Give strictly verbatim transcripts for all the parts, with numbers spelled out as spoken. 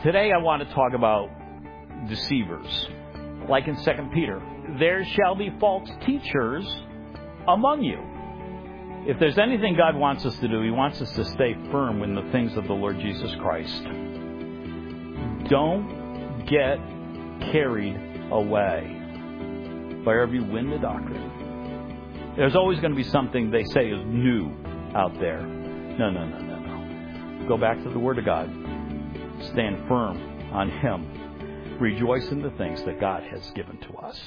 Today I want to talk about deceivers. Like in Second Peter, there shall be false teachers among you. If there's anything God wants us to do, He wants us to stay firm in the things of the Lord Jesus Christ. Don't get carried away by every wind of doctrine. There's always going to be something they say is new out there. No, no, no, no, no. Go back to the Word of God. Stand firm on Him. Rejoice in the things that God has given to us.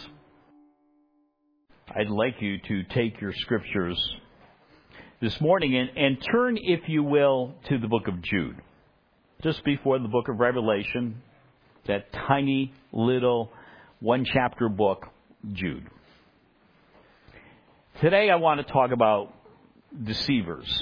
I'd like you to take your scriptures this morning and, and turn, if you will, to the book of Jude. Just before the book of Revelation, that tiny little one-chapter book, Jude. Today I want to talk about deceivers.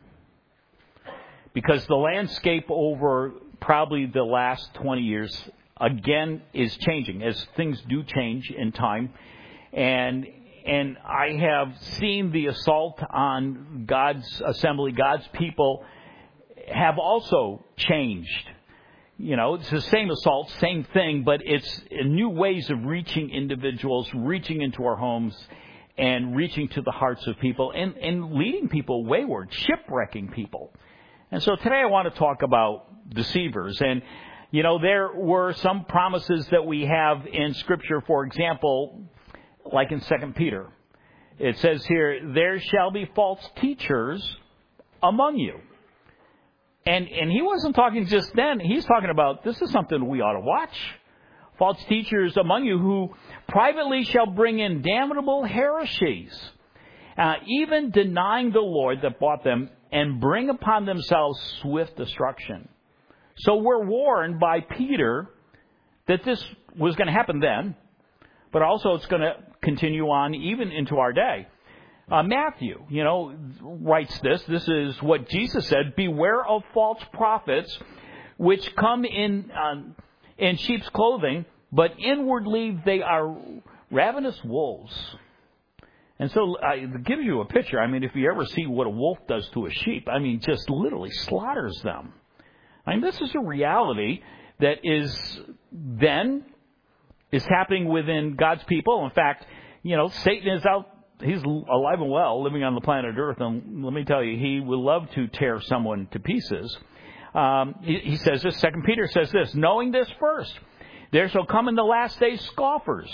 Because the landscape over probably the last twenty years, again, is changing, as things do change in time. And and I have seen the assault on God's assembly, God's people, have also changed. You know, it's the same assault, same thing, but it's new ways of reaching individuals, reaching into our homes, and reaching to the hearts of people, and, and leading people wayward, shipwrecking people. And so today I want to talk about deceivers. And, you know, there were some promises that we have in Scripture, for example, like in Second Peter. It says here, there shall be false teachers among you. And and he wasn't talking just then. He's talking about this is something we ought to watch. False teachers among you who privately shall bring in damnable heresies, uh, even denying the Lord that bought them, and bring upon themselves swift destruction. So we're warned by Peter that this was going to happen then, but also it's going to continue on even into our day. Uh, Matthew, you know, writes this. This is what Jesus said: "Beware of false prophets, which come in uh, in sheep's clothing, but inwardly they are ravenous wolves." And so uh, it gives you a picture. I mean, if you ever see what a wolf does to a sheep, I mean, just literally slaughters them. I mean, this is a reality that is then is happening within God's people. In fact, you know, Satan is out. He's alive and well, living on the planet Earth. And let me tell you, he would love to tear someone to pieces. Um, he, he says this, Second Peter says this, knowing this first, there shall come in the last days scoffers.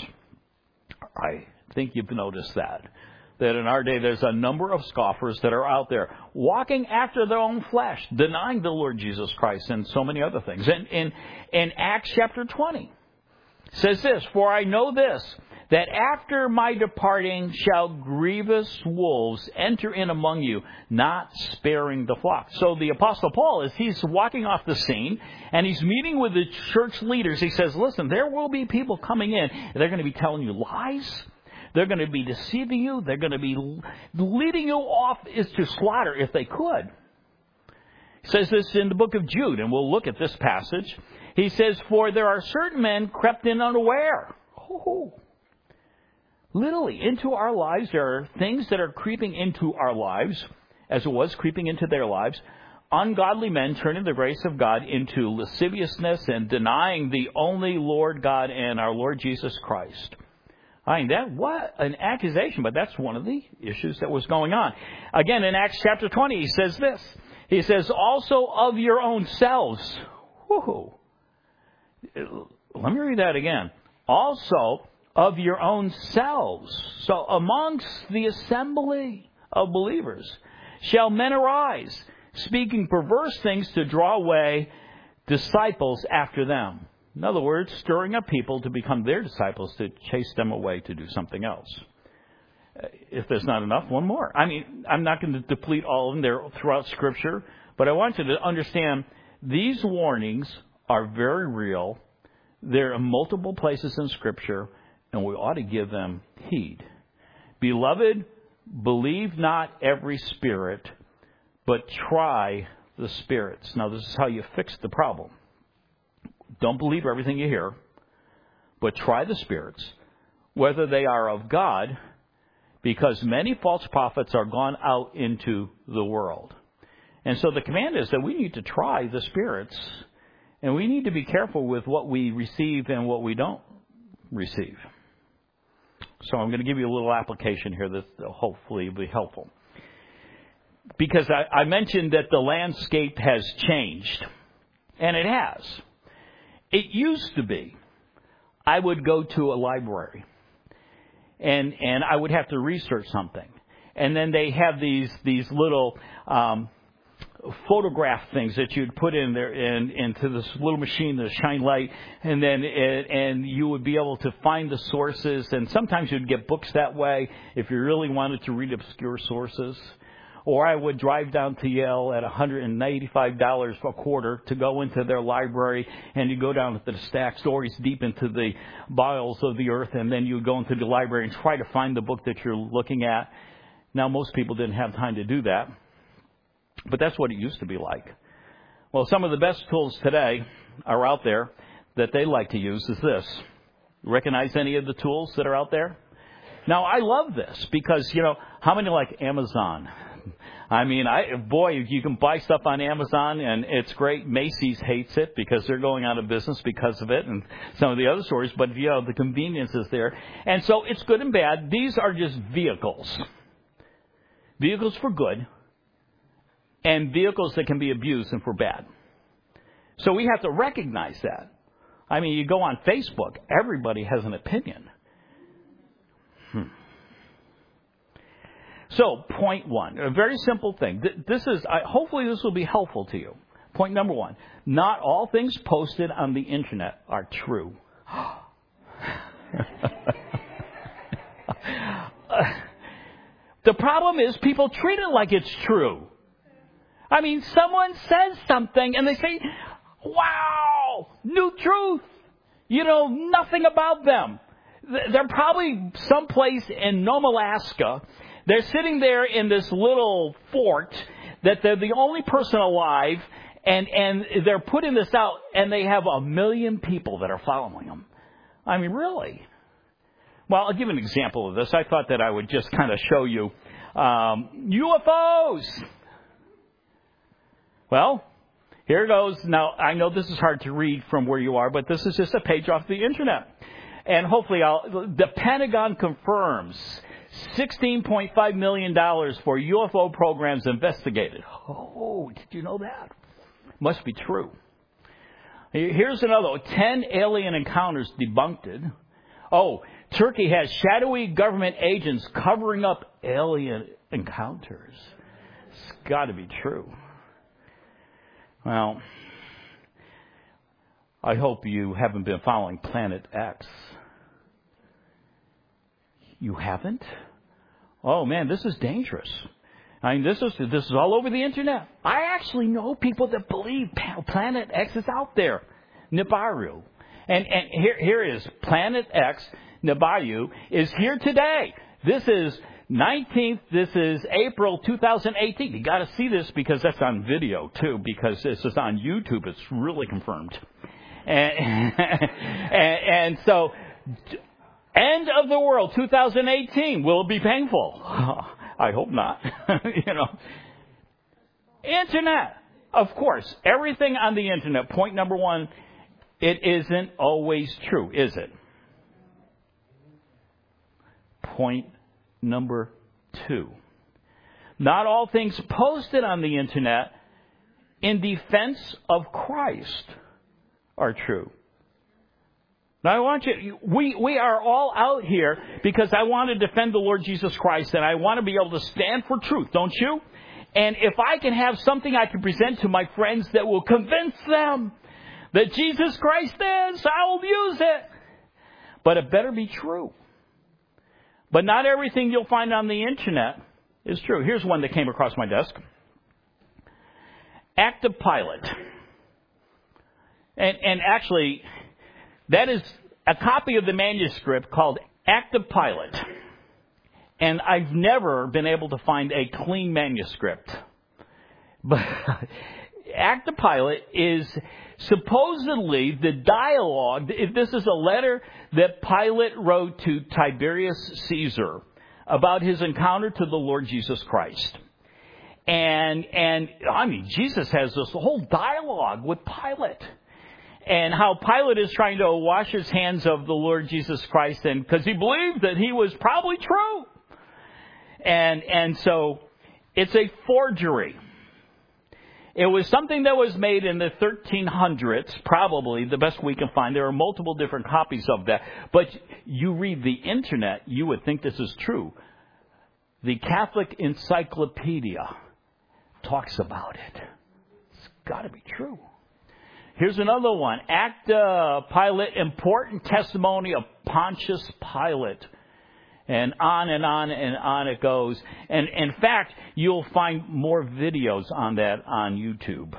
I think you've noticed that. That in our day there's a number of scoffers that are out there walking after their own flesh, denying the Lord Jesus Christ and so many other things. And in, in Acts chapter twenty says this, for I know this, that after my departing shall grievous wolves enter in among you, not sparing the flock. So the Apostle Paul, as he's walking off the scene and he's meeting with the church leaders, he says, listen, there will be people coming in. They're going to be telling you lies. They're going to be deceiving you. They're going to be leading you off is to slaughter if they could. He says this in the book of Jude, and we'll look at this passage. He says, for there are certain men crept in unaware. Oh, literally, into our lives, there are things that are creeping into our lives, as it was creeping into their lives. Ungodly men turning the grace of God into lasciviousness and denying the only Lord God and our Lord Jesus Christ. I mean, that, what an accusation, but that's one of the issues that was going on. Again, in Acts chapter twenty, he says this. He says, also of your own selves. Whoo. Let me read that again. Also of your own selves. So amongst the assembly of believers shall men arise, speaking perverse things to draw away disciples after them. In other words, stirring up people to become their disciples, to chase them away to do something else. If there's not enough, one more. I mean, I'm not going to deplete all of them. They're throughout Scripture. But I want you to understand these warnings are very real. They're in multiple places in Scripture, and we ought to give them heed. Beloved, believe not every spirit, but try the spirits. Now, this is how you fix the problem. Don't believe everything you hear, but try the spirits, whether they are of God, because many false prophets are gone out into the world. And so the command is that we need to try the spirits And we need to be careful with what we receive and what we don't receive. So I'm going to give you a little application here that hopefully will be helpful. Because I, I mentioned that the landscape has changed. And it has. It used to be, I would go to a library. And and I would have to research something. And then they have these, these little um, photograph things that you'd put in there in, into this little machine to shine light, and then it, and you would be able to find the sources. And sometimes you'd get books that way if you really wanted to read obscure sources. Or I would drive down to Yale at one hundred eighty-five dollars a quarter to go into their library, and you go down to the stack stories deep into the bowels of the earth, and then you would go into the library and try to find the book that you're looking at. Now, most people didn't have time to do that. But that's what it used to be like. Well, some of the best tools today are out there that they like to use is this. Recognize any of the tools that are out there? Now, I love this because, you know, how many like Amazon? I mean, I boy, you can buy stuff on Amazon, and it's great. Macy's hates it because they're going out of business because of it, and some of the other stores. But, you know, the convenience is there. And so it's good and bad. These are just vehicles. Vehicles for good. And vehicles that can be abused and for bad. So we have to recognize that. I mean, you go on Facebook, everybody has an opinion. Hmm. So, point one, a very simple thing. This is, hopefully this will be helpful to you. Point number one, not all things posted on the internet are true. The problem is people treat it like it's true. I mean, someone says something and they say, wow, new truth. You know, nothing about them. They're probably someplace in Nome, Alaska. They're sitting there in this little fort that they're the only person alive, and, and they're putting this out, and they have a million people that are following them. I mean, really? Well, I'll give an example of this. I thought that I would just kind of show you um, U F Os. Well, here goes. Now, I know this is hard to read from where you are, but this is just a page off the internet. And hopefully, I'll, the Pentagon confirms sixteen point five million dollars for U F O programs investigated. Oh, did you know that? Must be true. Here's another one. ten alien encounters debunked. Oh, Turkey has shadowy government agents covering up alien encounters. It's got to be true. Well, I hope you haven't been following Planet X. You haven't? Oh man, this is dangerous. I mean, this is this is all over the internet. I actually know people that believe Planet X is out there, Nibiru, and and here here is Planet X. Nibiru is here today. This is nineteenth. This is April two thousand eighteen. You got to see this because that's on video too. Because this is on YouTube. It's really confirmed. And and, and so, end of the world two thousand eighteen. Will it be painful? I hope not. You know, internet. Of course, everything on the internet. Point number one: it isn't always true, is it? Point number two. Not all things posted on the internet in defense of Christ are true. Now I want you, we, we are all out here because I want to defend the Lord Jesus Christ, and I want to be able to stand for truth, don't you? And if I can have something I can present to my friends that will convince them that Jesus Christ is, I'll use it. But it better be true. But not everything you'll find on the internet is true. Here's one that came across my desk. Active Pilot. And, and actually, that is a copy of the manuscript called Active Pilot. And I've never been able to find a clean manuscript. But Active Pilot is supposedly the dialogue. This is a letter that Pilate wrote to Tiberius Caesar about his encounter to the Lord Jesus Christ. And, and I mean, Jesus has this whole dialogue with Pilate. and how Pilate is trying to wash his hands of the Lord Jesus Christ, and because he believed that he was probably true. And and so it's a forgery. It was something that was made in the thirteen hundreds, probably the best we can find. There are multiple different copies of that. But you read the internet, you would think this is true. The Catholic Encyclopedia talks about it. It's got to be true. Here's another one. Acta Pilate, important testimony of Pontius Pilate. And on and on and on it goes. And in fact, you'll find more videos on that on YouTube.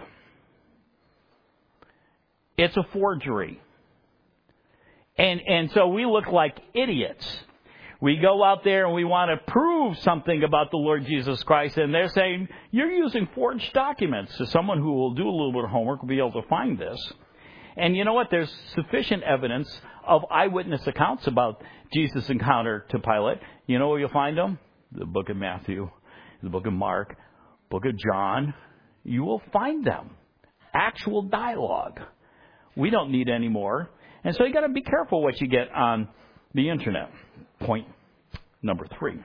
It's a forgery. And and so we look like idiots. We go out there and we want to prove something about the Lord Jesus Christ, and they're saying, you're using forged documents. So someone who will do a little bit of homework will be able to find this. And you know what? There's sufficient evidence of eyewitness accounts about Jesus' encounter to Pilate. You know where you'll find them? The book of Matthew, the book of Mark, book of John. You will find them. Actual dialogue. We don't need any more. And so you got to be careful what you get on the internet. Point number three.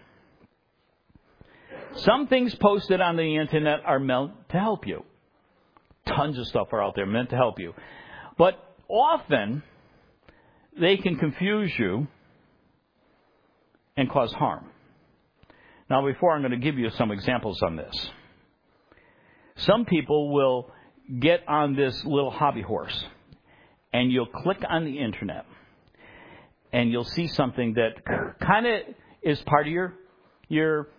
Some things posted on the internet are meant to help you. Tons of stuff are out there meant to help you. But often, they can confuse you and cause harm. Now, before I'm going to give you some examples on this. Some people will get on this little hobby horse, and you'll click on the internet, and you'll see something that kind of is part of your your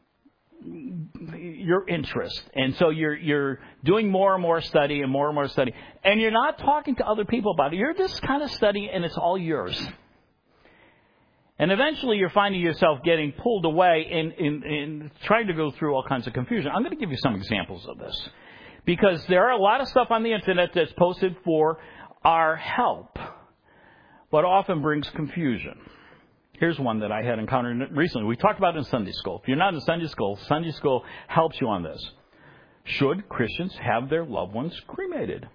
your interest. And so you're you're doing more and more study and more and more study. And you're not talking to other people about it. You're just kind of studying, and it's all yours. And eventually you're finding yourself getting pulled away and in, in, in trying to go through all kinds of confusion. I'm going to give you some examples of this. Because there are a lot of stuff on the internet that's posted for our help, but often brings confusion. Here's one that I had encountered recently. We talked about it in Sunday school. If you're not in Sunday school, Sunday school helps you on this. Should Christians have their loved ones cremated?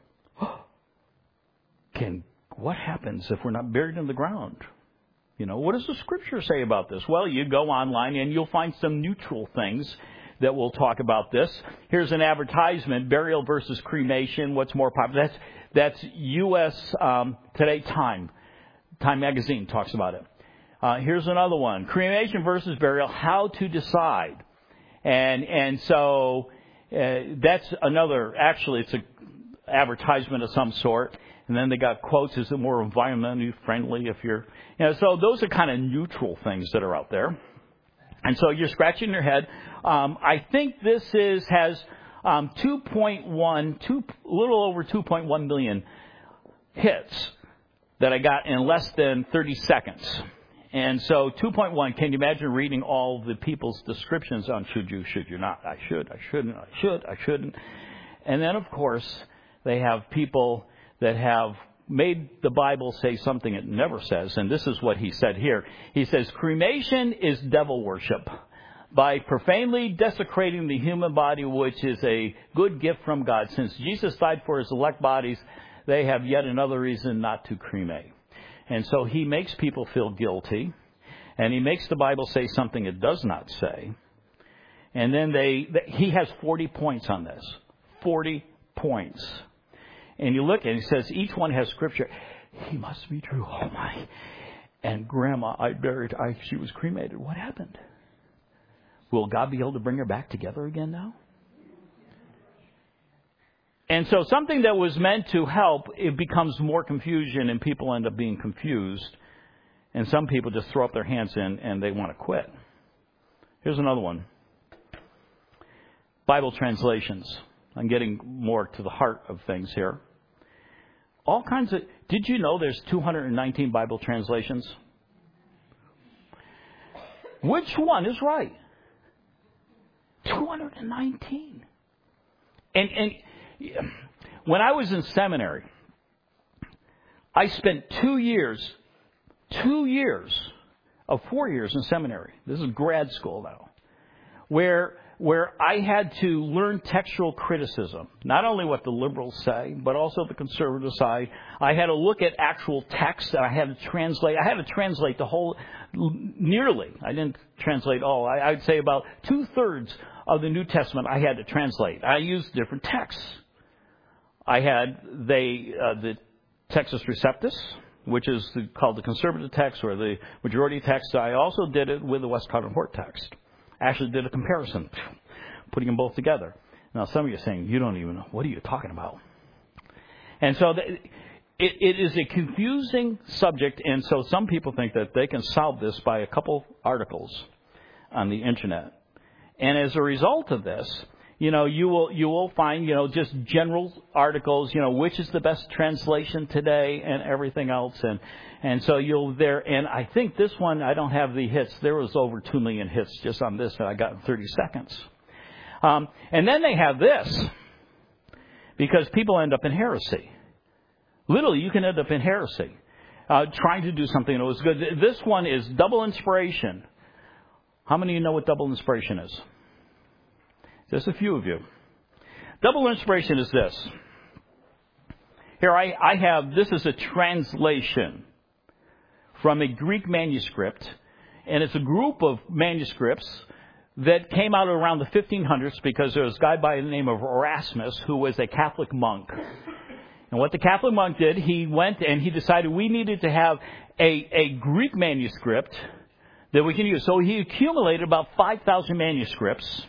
Can what happens if we're not buried in the ground? You know, what does the Scripture say about this? Well, you go online and you'll find some neutral things that will talk about this. Here's an advertisement: burial versus cremation. What's more popular? That's that's U S Um, Today Time. Time magazine talks about it. Uh, here's another one: cremation versus burial. How to decide. And and so uh, that's another. Actually, it's an advertisement of some sort. And then they got quotes: is it more environmentally friendly if you're, you know, so those are kind of neutral things that are out there. And so you're scratching your head. Um, I think this is, has, um, two point one, two, a little over two point one million hits that I got in less than thirty seconds. And so two point one, can you imagine reading all the people's descriptions on should you, should you not? I should, I shouldn't, I should, I shouldn't. And then, of course, they have people that have made the Bible say something it never says. And this is what he said here. He says, cremation is devil worship. By profanely desecrating the human body, which is a good gift from God. Since Jesus died for his elect bodies, they have yet another reason not to cremate. And so he makes people feel guilty. And he makes the Bible say something it does not say. And then they, he has forty points on this. forty points. And you look and he says each one has scripture. He must be true. Oh my. And grandma, I buried, I, she was cremated. What happened? Will God be able to bring her back together again now? And so something that was meant to help, it becomes more confusion and people end up being confused. And some people just throw up their hands in and they want to quit. Here's another one. Bible translations. I'm getting more to the heart of things here. All kinds of... Did you know there's two hundred nineteen Bible translations? Which one is right? two hundred nineteen. And, and when I was in seminary, I spent two years, two years of four years in seminary. This is grad school now, where where I had to learn textual criticism. Not only what the liberals say, but also the conservative side. I had to look at actual text. I had to translate. I had to translate the whole, nearly. I didn't translate all. I, I'd say about two-thirds of the New Testament I had to translate. I used different texts. I had they uh, the Textus Receptus, which is the, called the conservative text or the majority text. I also did it with the Westcott and Hort text. I actually did a comparison, putting them both together. Now, some of you are saying, you don't even know. What are you talking about? And so the, it, it is a confusing subject, and so some people think that they can solve this by a couple articles on the Internet. And as a result of this, you know, you will you will find, you know, just general articles, you know, which is the best translation today and everything else. And and so you'll there. And I think this one, I don't have the hits. There was over two million hits just on this that I got in thirty seconds. Um, and then they have this, because people end up in heresy. Literally, you can end up in heresy, uh, trying to do something that was good. This one is double inspiration. How many of you know what double inspiration is? Just a few of you. Double inspiration is this. Here I, I have, this is a translation from a Greek manuscript, and it's a group of manuscripts that came out around the fifteen hundreds because there was a guy by the name of Erasmus who was a Catholic monk. And what the Catholic monk did, he went and he decided we needed to have a, a Greek manuscript that we can use. So he accumulated about five thousand manuscripts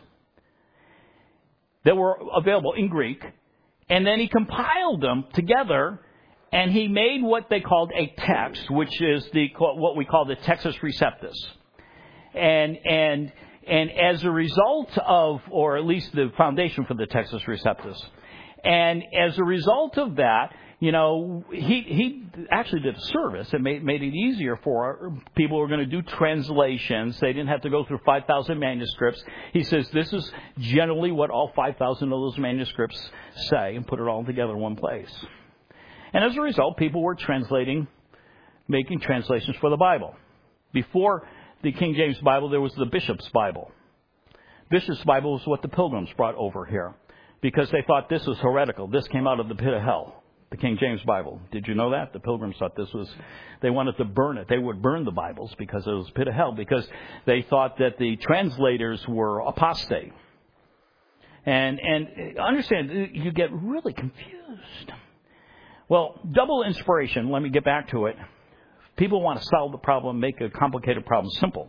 that were available in Greek, and then he compiled them together, and he made what they called a text, which is the what we call the Textus Receptus. And and and as a result of, or at least the foundation for the Textus Receptus, and as a result of that, you know, he he actually did a service and made, made it easier for people who were going to do translations. They didn't have to go through five thousand manuscripts. He says this is generally what all five thousand of those manuscripts say, and put it all together in one place. And as a result, people were translating, making translations for the Bible. Before the King James Bible, there was the Bishop's Bible. Bishop's Bible was what the Pilgrims brought over here because they thought this was heretical. This came out of the pit of hell. The King James Bible. Did you know that? The Pilgrims thought this was, they wanted to burn it. They would burn the Bibles because it was pit of hell, because they thought that the translators were apostate. And, and understand, you get really confused. Well, double inspiration, let me get back to it. People want to solve the problem, make a complicated problem simple.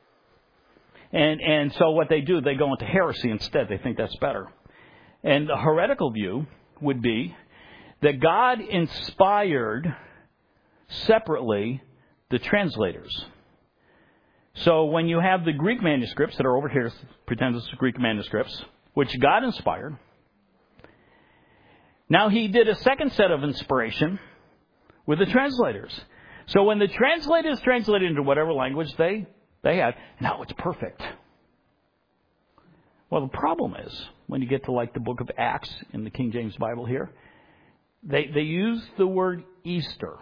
And, and so what they do, they go into heresy instead. They think that's better. And the heretical view would be that God inspired separately the translators. So when you have the Greek manuscripts that are over here, pretend it's Greek manuscripts, which God inspired. Now he did a second set of inspiration with the translators. So when the translators translated into whatever language they, they had, now it's perfect. Well, the problem is, when you get to like the book of Acts in the King James Bible here, They they used the word Easter.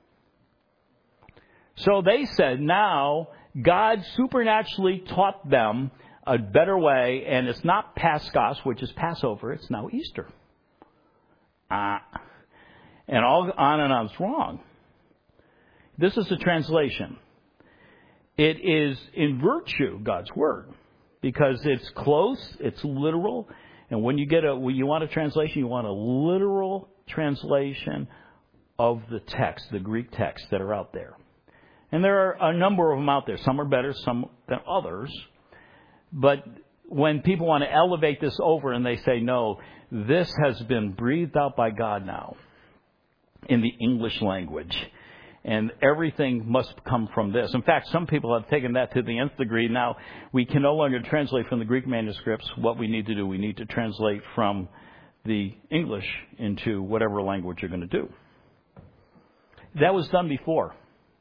So they said now God supernaturally taught them a better way, and it's not Paschos, which is Passover, it's now Easter. Ah. And all on and on is wrong. This is a translation. It is in virtue God's word, because it's close, it's literal, and when you get a when you want a translation, you want a literal translation of the text, the Greek texts that are out there. And there are a number of them out there. Some are better, some than others. But when people want to elevate this over and they say, no, this has been breathed out by God now in the English language, and everything must come from this. In fact, some people have taken that to the nth degree. Now, we can no longer translate from the Greek manuscripts. What we need to do, we need to translate from the English into whatever language you're going to do. That was done before.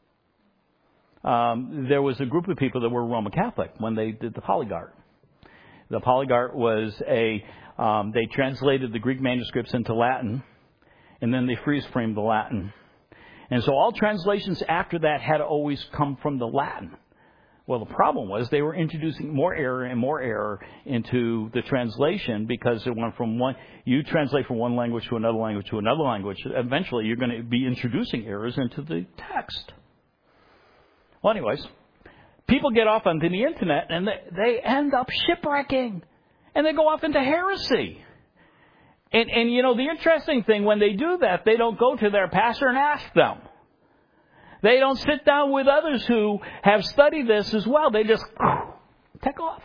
Um, there was a group of people that were Roman Catholic when they did the Polyglot. The Polyglot was a, um, they translated the Greek manuscripts into Latin, and then they freeze-framed the Latin. And so all translations after that had to always come from the Latin, Well, the problem was they were introducing more error and more error into the translation because it went from one, you translate from one language to another language to another language. Eventually, you're going to be introducing errors into the text. Well, anyways, people get off onto the internet and they, they end up shipwrecking. And they go off into heresy. And, and, you know, the interesting thing, when they do that, they don't go to their pastor and ask them. They don't sit down with others who have studied this as well. They just take off.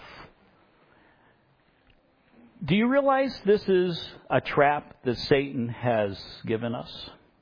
Do you realize this is a trap that Satan has given us?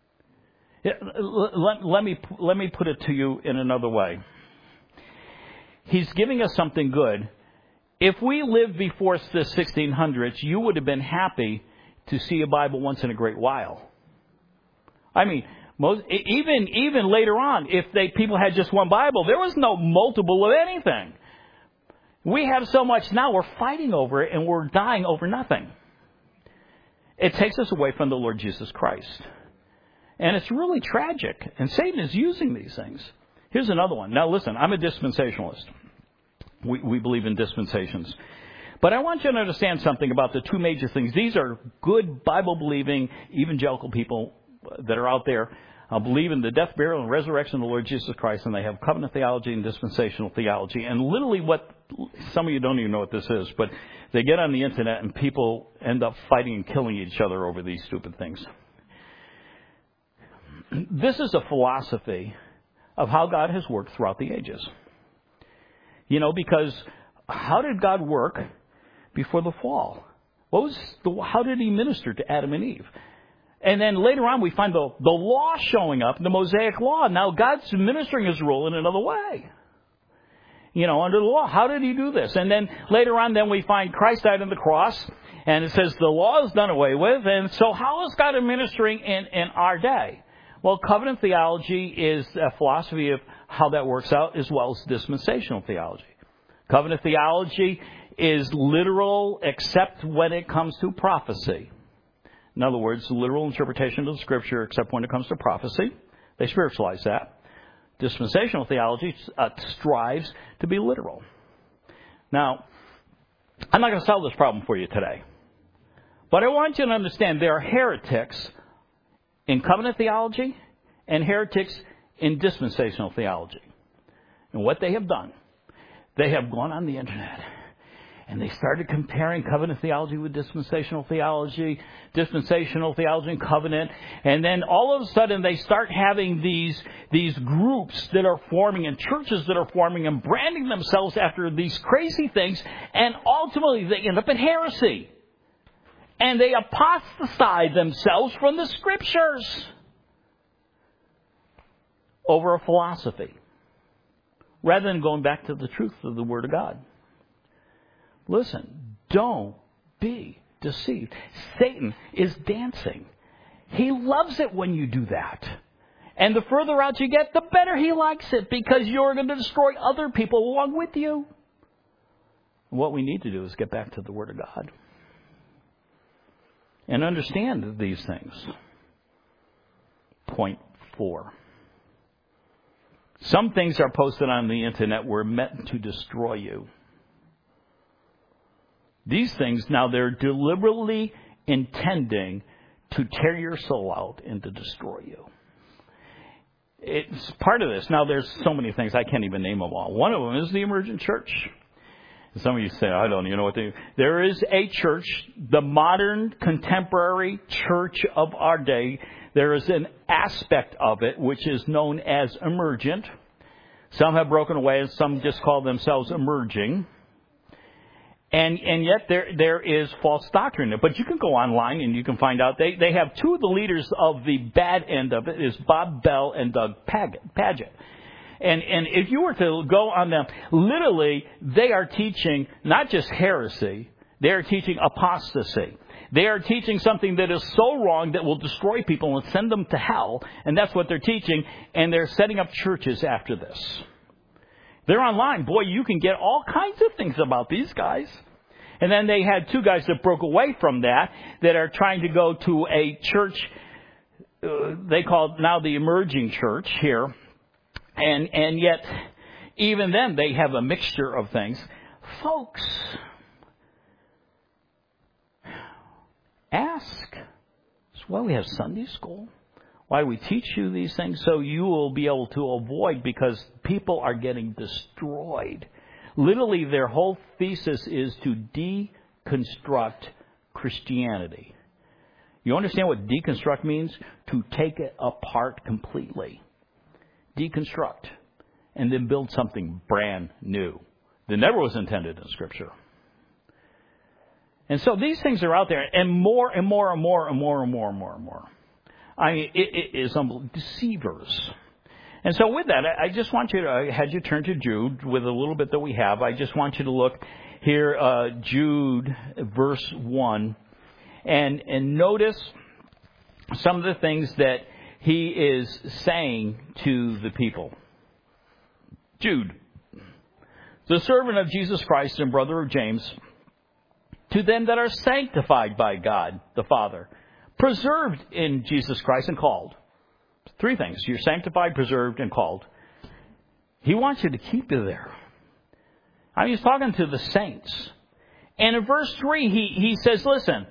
Let, let me, let me put it to you in another way. He's giving us something good. If we lived before the sixteen hundreds, you would have been happy to see a Bible once in a great while. I mean, most, even even later on, if they people had just one Bible, there was no multiple of anything. We have so much now, we're fighting over it and we're dying over nothing. It takes us away from the Lord Jesus Christ. And it's really tragic. And Satan is using these things. Here's another one. Now listen, I'm a dispensationalist. We, we believe in dispensations. But I want you to understand something about the two major things. These are good Bible-believing evangelical people that are out there, uh, believe in the death, burial, and resurrection of the Lord Jesus Christ, and they have covenant theology and dispensational theology. And literally what, some of you don't even know what this is, but they get on the internet and people end up fighting and killing each other over these stupid things. This is a philosophy of how God has worked throughout the ages. You know, because how did God work before the fall? What was the, how did he minister to Adam and Eve? And then later on we find the, the law showing up, the Mosaic law. Now God's ministering his rule in another way. You know, under the law. How did he do this? And then later on then we find Christ died on the cross. And it says the law is done away with. And so how is God administering in, in our day? Well, covenant theology is a philosophy of how that works out, as well as dispensational theology. Covenant theology is literal except when it comes to prophecy. In other words, literal interpretation of the Scripture except when it comes to prophecy. They spiritualize that. Dispensational theology uh, strives to be literal. Now, I'm not going to solve this problem for you today. But I want you to understand there are heretics in covenant theology and heretics in dispensational theology. And what they have done, they have gone on the internet and they started comparing covenant theology with dispensational theology, dispensational theology and covenant, and then all of a sudden they start having these, these groups that are forming and churches that are forming and branding themselves after these crazy things, and ultimately they end up in heresy. And they apostatize themselves from the Scriptures over a philosophy, rather than going back to the truth of the Word of God. Listen, don't be deceived. Satan is dancing. He loves it when you do that. And the further out you get, the better he likes it, because you're going to destroy other people along with you. What we need to do is get back to the Word of God and understand these things. Point four. Some things are posted on the internet were meant to destroy you. These things, now they're deliberately intending to tear your soul out and to destroy you. It's part of this. Now there's so many things, I can't even name them all. One of them is the emergent church. Some of you say, I don't even know what they do. There is a church, the modern contemporary church of our day. There is an aspect of it which is known as emergent. Some have broken away and some just call themselves emerging. And and yet there there is false doctrine. But you can go online and you can find out. They, they have two of the leaders of the bad end of it is Bob Bell and Doug Pagitt. And and if you were to go on them, literally, they are teaching not just heresy, they are teaching apostasy. They are teaching something that is so wrong that will destroy people and send them to hell, and that's what they're teaching, and they're setting up churches after this. They're online. Boy, you can get all kinds of things about these guys. And then they had two guys that broke away from that, that are trying to go to a church, uh, they call it now the emerging church here. And and yet, even then they have a mixture of things. Folks, ask. That's why we have Sunday school. Why we teach you these things, so you will be able to avoid, because people are getting destroyed. Literally, their whole thesis is to deconstruct Christianity. You understand what deconstruct means? To take it apart completely. Deconstruct. And then build something brand new that never was intended in Scripture. And so these things are out there, and more and more and more and more and more and more and more. I mean, it, it is unbelievable. Deceivers. And so with that, I just want you to, I had you turn to Jude with a little bit that we have. I just want you to look here, uh, Jude, verse one, and, and notice some of the things that he is saying to the people. Jude, the servant of Jesus Christ and brother of James, to them that are sanctified by God the Father, preserved in Jesus Christ and called. Three things. You're sanctified, preserved, and called. He wants you to keep you there. I mean, he's talking to the saints. And in verse three, he, he says, listen,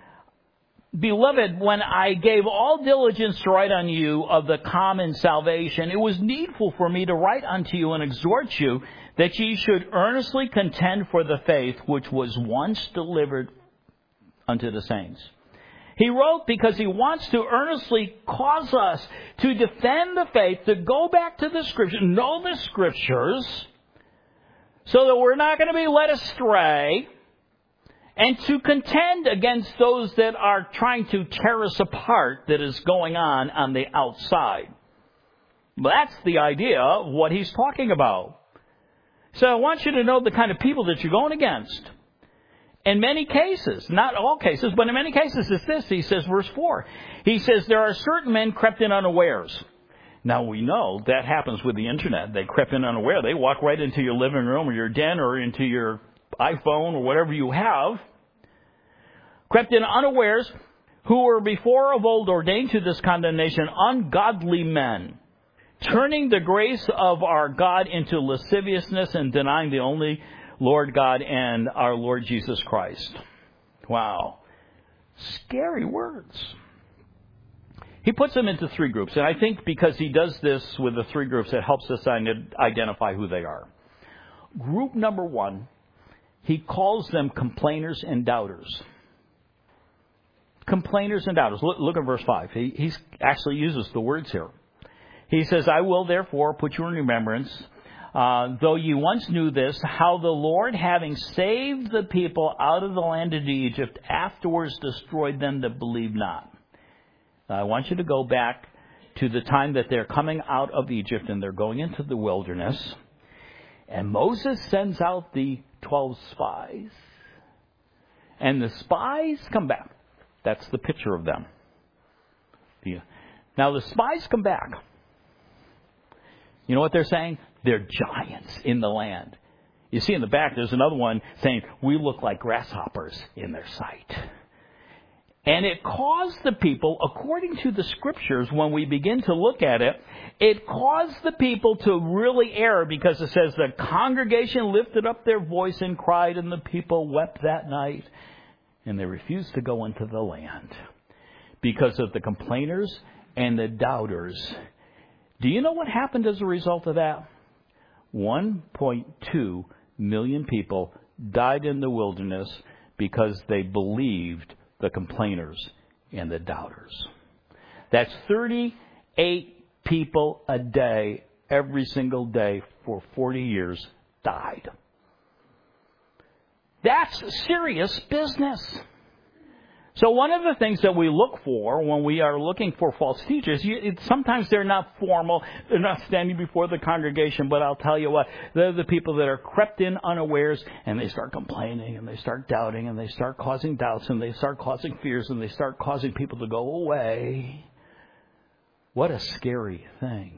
beloved, when I gave all diligence to write on you of the common salvation, it was needful for me to write unto you and exhort you that ye should earnestly contend for the faith which was once delivered unto the saints. He wrote because he wants to earnestly cause us to defend the faith, to go back to the Scriptures, know the Scriptures, so that we're not going to be led astray, and to contend against those that are trying to tear us apart that is going on on the outside. That's the idea of what he's talking about. So I want you to know the kind of people that you're going against. In many cases, not all cases, but in many cases it's this. He says, verse four, he says, there are certain men crept in unawares. Now we know that happens with the internet. They crept in unaware. They walk right into your living room or your den or into your iPhone or whatever you have. Crept in unawares, who were before of old ordained to this condemnation, ungodly men, turning the grace of our God into lasciviousness and denying the only Lord God and our Lord Jesus Christ. Wow. Scary words. He puts them into three groups. And I think because he does this with the three groups, it helps us identify who they are. Group number one, he calls them complainers and doubters. Complainers and doubters. Look, look at verse five. He he's actually uses the words here. He says, I will therefore put you in remembrance, Uh, though you once knew this, how the Lord, having saved the people out of the land of Egypt, afterwards destroyed them that believed not. Now, I want you to go back to the time that they're coming out of Egypt and they're going into the wilderness. And Moses sends out the twelve spies. And the spies come back. That's the picture of them. Now, the spies come back. You know what they're saying? They're giants in the land. You see in the back, there's another one saying, we look like grasshoppers in their sight. And it caused the people, according to the Scriptures, when we begin to look at it, it caused the people to really err, because it says the congregation lifted up their voice and cried, and the people wept that night. And they refused to go into the land because of the complainers and the doubters. Do you know what happened as a result of that? one point two million people died in the wilderness because they believed the complainers and the doubters. That's thirty-eight people a day, every single day for forty years died. That's serious business. So one of the things that we look for when we are looking for false teachers, you, it, sometimes they're not formal, they're not standing before the congregation, but I'll tell you what, they're the people that are crept in unawares, and they start complaining, and they start doubting, and they start causing doubts, and they start causing fears, and they start causing people to go away. What a scary thing.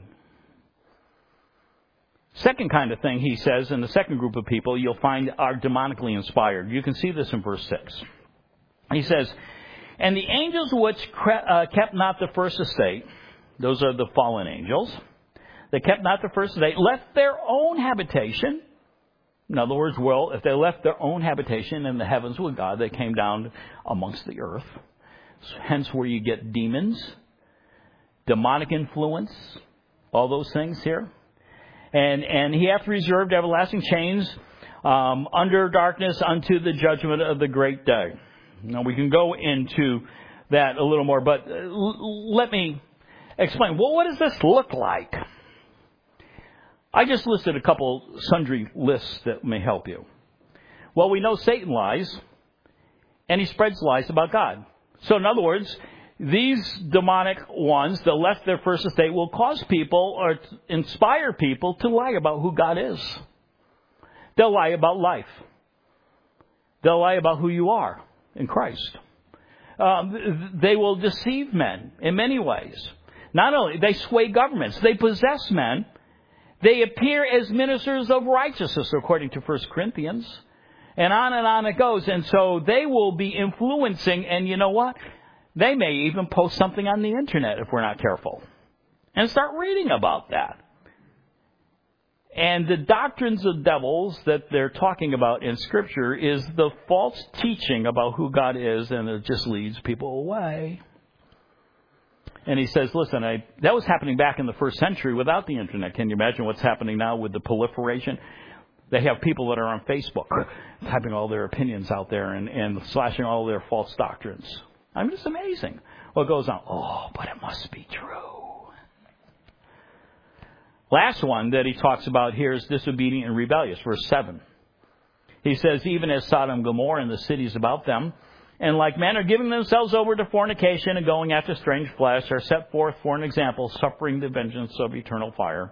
Second kind of thing he says, in the second group of people, you'll find are demonically inspired. You can see this in verse six. He says, and the angels which kept not the first estate, those are the fallen angels, They kept not the first estate, left their own habitation. In other words, well, if they left their own habitation in the heavens with God, they came down amongst the earth. Hence where you get demons, demonic influence, all those things here. And and he hath reserved everlasting chains um, under darkness unto the judgment of the great day. Now we can go into that a little more, but l- let me explain. Well, what does this look like? I just listed a couple sundry lists that may help you. Well, we know Satan lies, and he spreads lies about God. So in other words, these demonic ones that left their first estate will cause people or inspire people to lie about who God is. They'll lie about life. They'll lie about who you are in Christ. Um, they will deceive men in many ways. Not only, they sway governments. They possess men. They appear as ministers of righteousness, according to First Corinthians. And on and on it goes. And so they will be influencing, and you know what? They may even post something on the internet if we're not careful. And start reading about that. And the doctrines of devils that they're talking about in Scripture is the false teaching about who God is, and it just leads people away. And he says, listen, I, that was happening back in the first century without the internet. Can you imagine what's happening now with the proliferation? They have people that are on Facebook typing all their opinions out there and, and slashing all their false doctrines. I mean, it's amazing what goes on. Oh, but it must be true. Last one that he talks about here is disobedient and rebellious, verse seven. He says, even as Sodom and Gomorrah and the cities about them, and like men are giving themselves over to fornication and going after strange flesh, are set forth for an example, suffering the vengeance of eternal fire.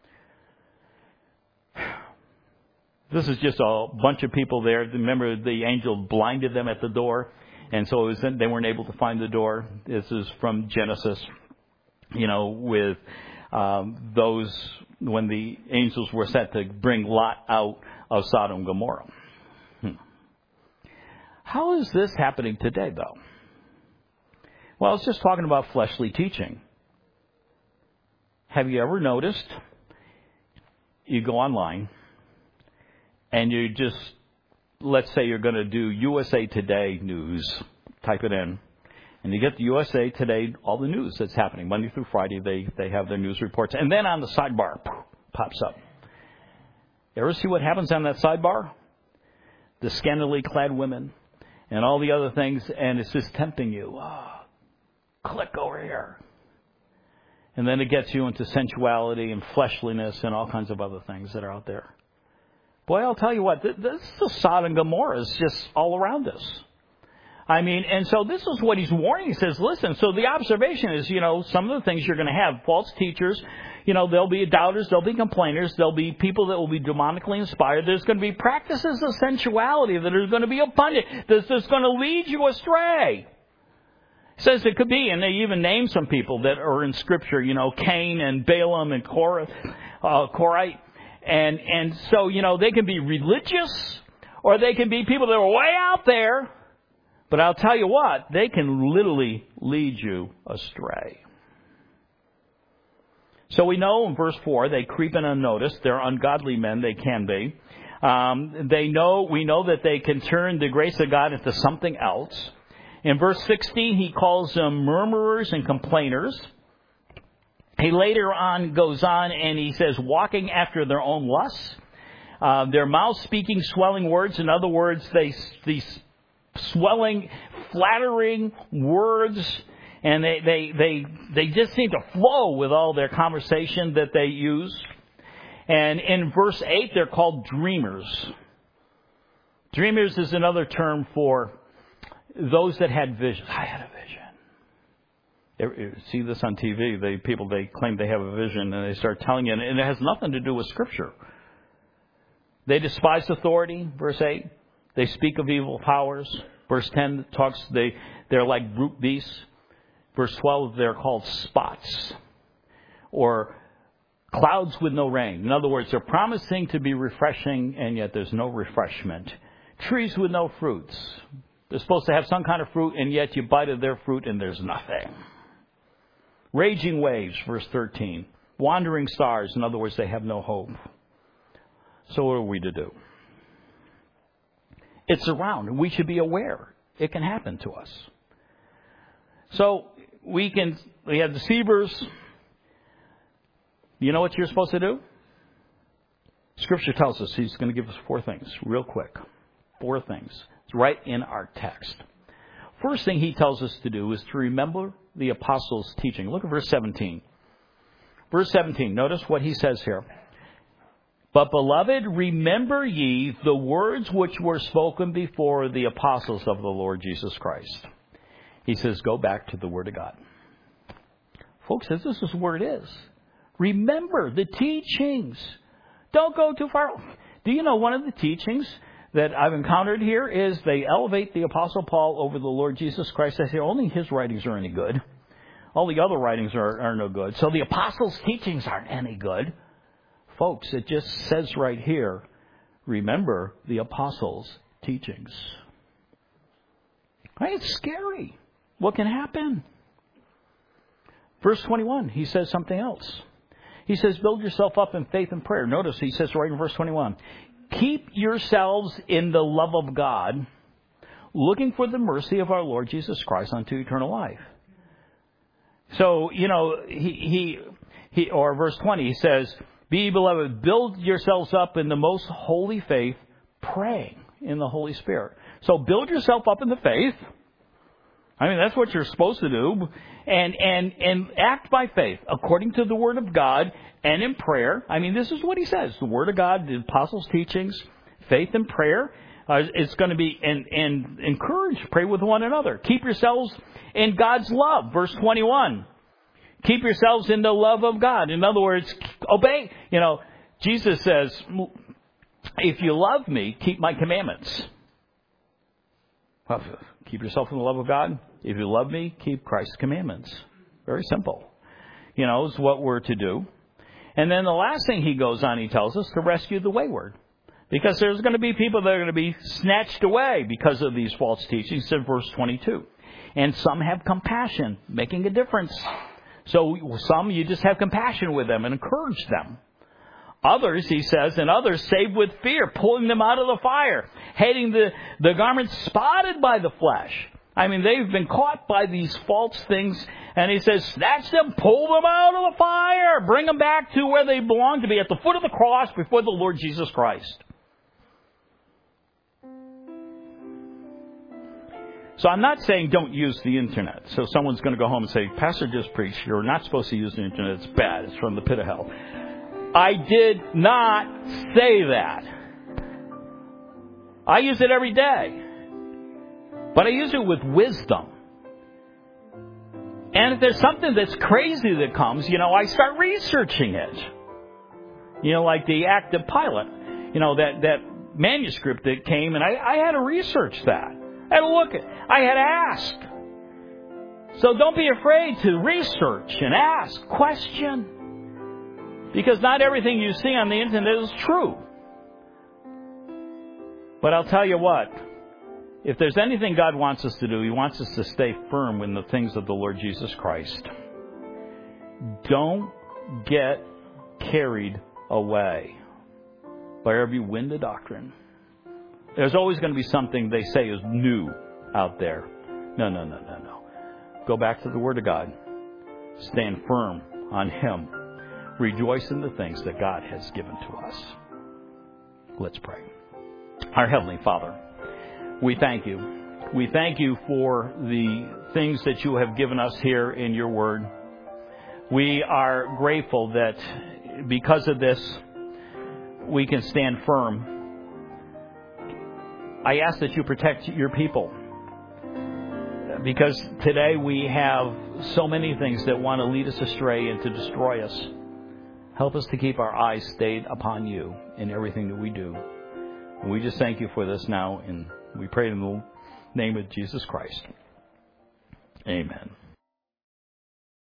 This is just a bunch of people there. Remember, the angel blinded them at the door, and so it was, they weren't able to find the door. This is from Genesis, you know, with um, those, when the angels were set to bring Lot out of Sodom and Gomorrah. Hmm. How is this happening today, though? Well, it's just talking about fleshly teaching. Have you ever noticed, you go online, and you just, let's say you're going to do U S A Today news, type it in, and you get the U S A Today, all the news that's happening. Monday through Friday, they, they have their news reports. And then on the sidebar, pops up. You ever see what happens on that sidebar? The scantily clad women and all the other things, and it's just tempting you. Oh, click over here. And then it gets you into sensuality and fleshliness and all kinds of other things that are out there. Boy, I'll tell you what, this is Sodom and Gomorrah is just all around us. I mean, and so this is what he's warning. He says, listen, so the observation is, you know, some of the things you're going to have, false teachers, you know, there'll be doubters, there'll be complainers, there'll be people that will be demonically inspired. There's going to be practices of sensuality that are going to be abundant. This is going to lead you astray. It says it could be, and they even name some people that are in Scripture, you know, Cain and Balaam and Korah, uh, Korite. And and so, you know, they can be religious, or they can be people that are way out there. But I'll tell you what, they can literally lead you astray. So we know in verse four, they creep in unnoticed. They're ungodly men, they can be. Um, they know, we know that they can turn the grace of God into something else. In verse sixteen, he calls them murmurers and complainers. He later on goes on and he says, walking after their own lusts. Uh, their mouths speaking swelling words. In other words, they these swelling, flattering words, and they, they, they, they just seem to flow with all their conversation that they use. And in verse eight, they're called dreamers. Dreamers is another term for those that had vision. I had a vision. You see this on T V. They, people, they claim they have a vision, and they start telling you, and it has nothing to do with Scripture. They despise authority, verse eight. They speak of evil powers. Verse ten talks, they, they're like brute beasts. Verse twelve, they're called spots, or clouds with no rain. In other words, they're promising to be refreshing, and yet there's no refreshment. Trees with no fruits. They're supposed to have some kind of fruit, and yet you bite of their fruit, and there's nothing. Raging waves, verse thirteen. wandering stars. In other words, they have no hope. So what are we to do? It's around, and we should be aware. It can happen to us. So we can, we have deceivers. You know what you're supposed to do? Scripture tells us He's going to give us four things, real quick. Four things. It's right in our text. First thing He tells us to do is to remember the apostles' teaching. Look at verse seventeen. Verse seventeen, notice what He says here. But, beloved, remember ye the words which were spoken before the apostles of the Lord Jesus Christ. He says, go back to the Word of God. Folks, this is where it is. Remember the teachings. Don't go too far. Do you know one of the teachings that I've encountered here is they elevate the Apostle Paul over the Lord Jesus Christ. They say only his writings are any good. All the other writings are, are no good. So the apostles' teachings aren't any good. Folks, it just says right here, remember the apostles' teachings. Right? It's scary. What can happen? Verse twenty-one, he says something else. He says, build yourself up in faith and prayer. Notice he says right in verse twenty-one, keep yourselves in the love of God, looking for the mercy of our Lord Jesus Christ unto eternal life. So, you know, he, he, he or verse twenty, he says, be ye beloved, build yourselves up in the most holy faith, praying in the Holy Spirit. So build yourself up in the faith. I mean, that's what you're supposed to do. And, and, and act by faith, according to the Word of God and in prayer. I mean, this is what he says. The Word of God, the apostles' teachings, faith and prayer. Uh, it's going to be, and, and encourage, pray with one another. Keep yourselves in God's love. Verse twenty-one. Keep yourselves in the love of God. In other words, obey. You know, Jesus says, if you love me, keep my commandments. Well, keep yourself in the love of God. If you love me, keep Christ's commandments. Very simple. You know, is what we're to do. And then the last thing he goes on, he tells us, to rescue the wayward. Because there's going to be people that are going to be snatched away because of these false teachings in verse twenty-two. And some have compassion, making a difference. So some, you just have compassion with them and encourage them. Others, he says, and others save with fear, pulling them out of the fire, hating the, the garments spotted by the flesh. I mean, they've been caught by these false things. And he says, snatch them, pull them out of the fire, bring them back to where they belong to be, at the foot of the cross before the Lord Jesus Christ. So I'm not saying don't use the internet. So someone's going to go home and say, Pastor just preached, you're not supposed to use the internet. It's bad. It's from the pit of hell. I did not say that. I use it every day. But I use it with wisdom. And if there's something that's crazy that comes, you know, I start researching it. You know, like the Act of Pilate. You know, that, that manuscript that came, and I, I had to research that. I had to look at, I had to ask. So don't be afraid to research and ask, question. Because not everything you see on the internet is true. But I'll tell you what, if there's anything God wants us to do, He wants us to stay firm in the things of the Lord Jesus Christ. Don't get carried away by every wind of doctrine. There's always going to be something they say is new out there. No, no, no, no, no. Go back to the Word of God. Stand firm on Him. Rejoice in the things that God has given to us. Let's pray. Our Heavenly Father, we thank you. We thank you for the things that you have given us here in your Word. We are grateful that because of this, we can stand firm. I ask that you protect your people, because today we have so many things that want to lead us astray and to destroy us. Help us to keep our eyes stayed upon you in everything that we do. And we just thank you for this now, and we pray in the name of Jesus Christ. Amen.